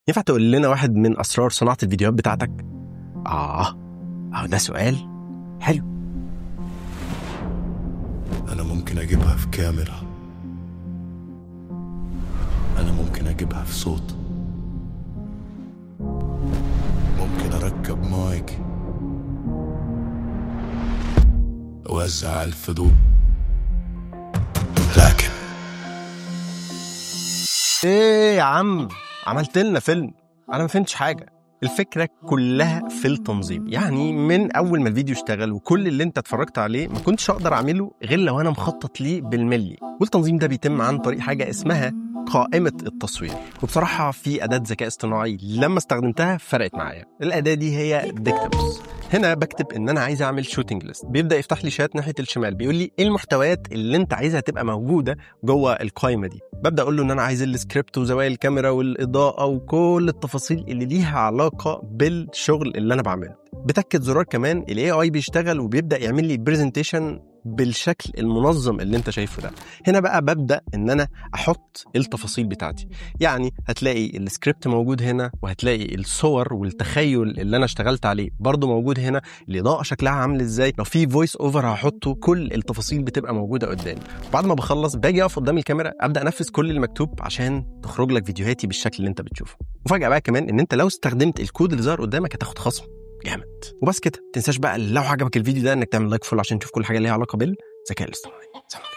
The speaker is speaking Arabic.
ينفع تقول لنا واحد من أسرار صناعة الفيديوهات بتاعتك؟ ده سؤال حلو. أنا ممكن أجيبها في كاميرا، أنا ممكن أجيبها في صوت، ممكن أركب مايك أوزع الفضول، لكن إيه يا عم، عملت لنا فيلم. أنا ما فهمتش حاجة. الفكرة كلها في التنظيم. يعني من أول ما الفيديو اشتغل وكل اللي انت اتفرجت عليه ما كنتش أقدر أعمله غير لو أنا مخطط ليه بالملي. والتنظيم ده بيتم عن طريق حاجة اسمها قائمة التصوير. وبصراحة في أداة ذكاء اصطناعي لما استخدمتها فرقت معايا. الأداة دي هي ديكتابوس. هنا بكتب ان انا عايز اعمل شوتنج ليست، بيبدا يفتح لي شات ناحيه الشمال بيقول لي ايه المحتويات اللي انت عايزها تبقى موجوده جوه القائمه دي. ببدا اقول له ان انا عايز السكريبت وزوايا الكاميرا والاضاءه وكل التفاصيل اللي ليها علاقه بالشغل اللي انا بعمله. بتاكد زرار كمان الاي اي بيشتغل وبيبدا يعمل لي برزنتيشن بالشكل المنظم اللي انت شايفه ده. هنا بقى ببدا ان انا احط التفاصيل بتاعتي. يعني هتلاقي السكريبت موجود هنا، وهتلاقي الصور والتخيل اللي انا اشتغلت عليه برضو موجود هنا، الاضاءه شكلها عامل ازاي، لو في فويس اوفر هحطه، كل التفاصيل بتبقى موجوده قدامي. بعد ما بخلص باجي اقف قدام الكاميرا ابدا انفذ كل المكتوب عشان تخرج لك فيديوهاتي بالشكل اللي انت بتشوفه. وفجاه بقى كمان ان انت لو استخدمت الكود اللي ظهر قدامك هتاخد خصم جامد. وبس كده، تنساش بقى لو عجبك الفيديو ده انك تعمل لايك فول عشان تشوف كل حاجه ليها علاقه بالذكاء الاصطناعي.